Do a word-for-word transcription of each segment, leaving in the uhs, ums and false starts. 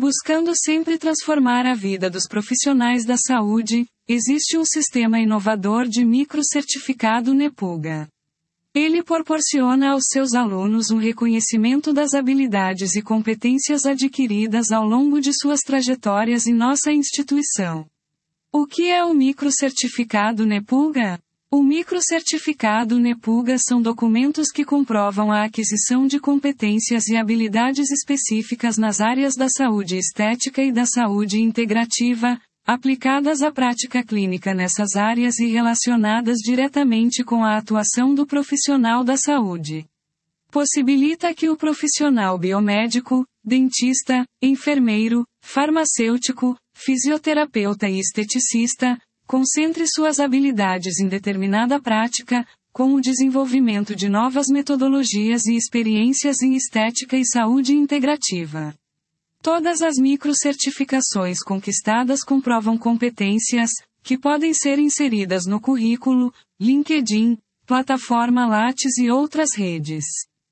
Buscando sempre transformar a vida dos profissionais da saúde, existe um sistema inovador de microcertificado NEPUGA. Ele proporciona aos seus alunos um reconhecimento das habilidades e competências adquiridas ao longo de suas trajetórias em nossa instituição. O que é o microcertificado NEPUGA? O microcertificado NEPUGA são documentos que comprovam a aquisição de competências e habilidades específicas nas áreas da saúde estética e da saúde integrativa, aplicadas à prática clínica nessas áreas e relacionadas diretamente com a atuação do profissional da saúde. Possibilita que o profissional biomédico, dentista, enfermeiro, farmacêutico, fisioterapeuta e esteticista, concentre suas habilidades em determinada prática, com o desenvolvimento de novas metodologias e experiências em estética e saúde integrativa. Todas as microcertificações conquistadas comprovam competências, que podem ser inseridas no currículo, LinkedIn, plataforma Lattes e outras redes.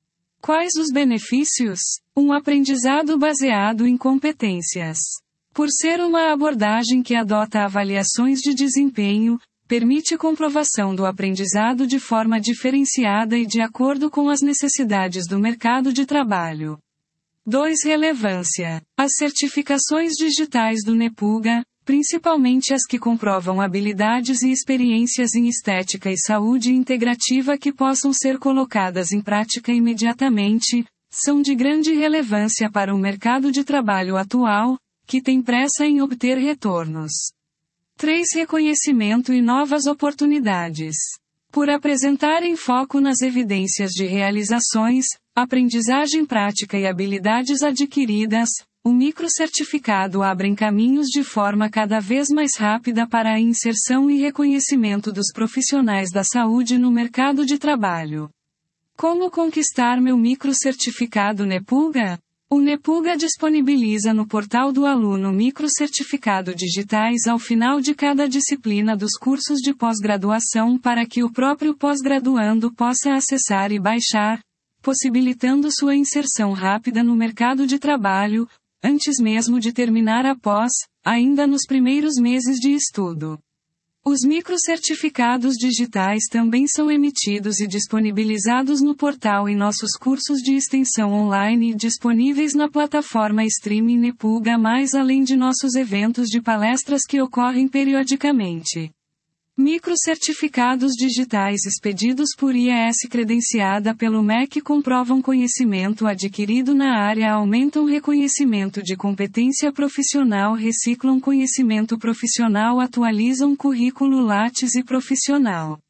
Quais os benefícios? Um aprendizado baseado em competências. Por ser uma abordagem que adota avaliações de desempenho, permite comprovação do aprendizado de forma diferenciada e de acordo com as necessidades do mercado de trabalho. dois Relevância. As certificações digitais do NEPUGA, principalmente as que comprovam habilidades e experiências em estética e saúde integrativa que possam ser colocadas em prática imediatamente, são de grande relevância para o mercado de trabalho atual, que tem pressa em obter retornos. três Reconhecimento e novas oportunidades. Por apresentarem foco nas evidências de realizações, aprendizagem prática e habilidades adquiridas, o microcertificado abre caminhos de forma cada vez mais rápida para a inserção e reconhecimento dos profissionais da saúde no mercado de trabalho. Como conquistar meu microcertificado NEPUGA? O NEPUGA disponibiliza no portal do aluno microcertificado digitais ao final de cada disciplina dos cursos de pós-graduação para que o próprio pós-graduando possa acessar e baixar, possibilitando sua inserção rápida no mercado de trabalho, antes mesmo de terminar a pós, ainda nos primeiros meses de estudo. Os microcertificados digitais também são emitidos e disponibilizados no portal em nossos cursos de extensão online disponíveis na plataforma Streaming NEPUGA, mais além de nossos eventos de palestras que ocorrem periodicamente. Microcertificados digitais expedidos por I A S credenciada pelo M E C comprovam conhecimento adquirido na área, aumentam reconhecimento de competência profissional, reciclam conhecimento profissional, atualizam currículo Lattes e profissional.